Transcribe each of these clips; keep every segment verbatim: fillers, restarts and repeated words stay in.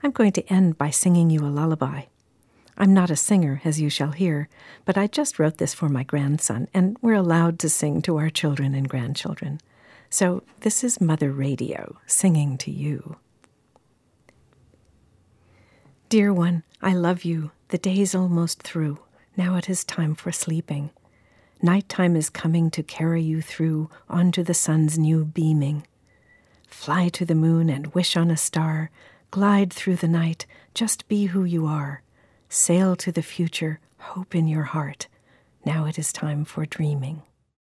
I'm going to end by singing you a lullaby. I'm not a singer, as you shall hear, but I just wrote this for my grandson, and we're allowed to sing to our children and grandchildren. So this is Mother Radio singing to you. Dear one, I love you. The day's almost through. Now it is time for sleeping. Nighttime is coming to carry you through onto the sun's new beaming. Fly to the moon and wish on a star. Glide through the night, just be who you are. Sail to the future, hope in your heart. Now it is time for dreaming.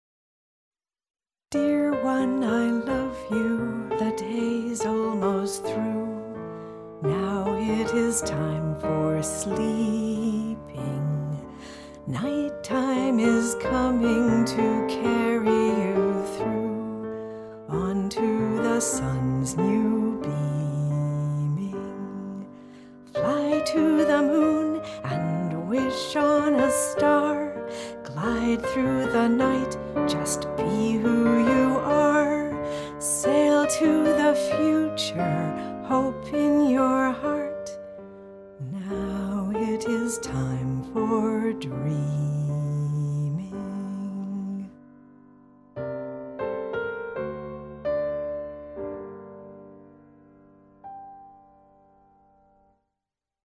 Dear one, I love you. The day's almost through. Now it is time for sleeping. Nighttime is coming to carry you through onto the sun's new beaming. Fly to the moon and wish on a star. Glide through the night, just be who you are. Sail to the future, hope in your heart. Now it is time for dreaming.